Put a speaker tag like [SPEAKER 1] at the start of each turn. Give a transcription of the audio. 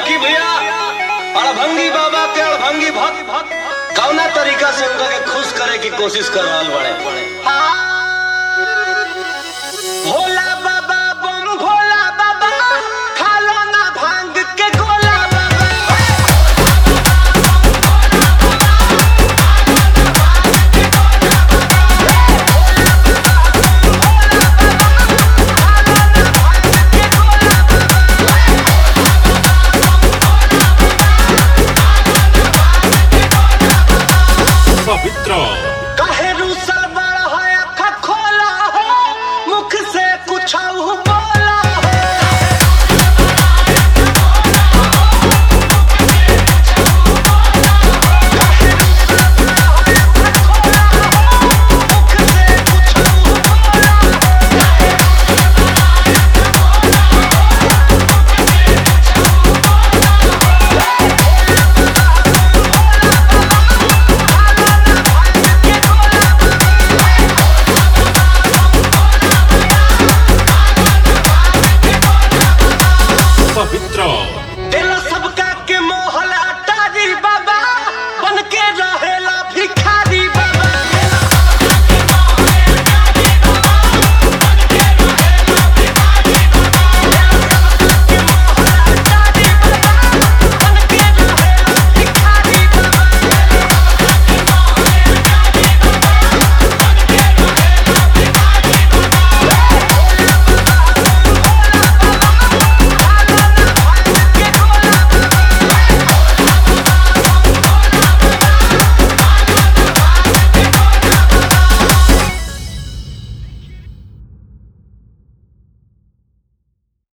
[SPEAKER 1] देखी भैया अड़भंगी बाबा के अड़भंगी भक्त कौना तरीका से उनका के खुश करे की कोशिश कर रहा बड़े। भोला बाबा बम भोला बाबा खाला ना भांग के गोला
[SPEAKER 2] पवित्र
[SPEAKER 1] काहे रूसल बड़ा है अखा खोला हो मुख से कुछ बोला
[SPEAKER 2] पवित्र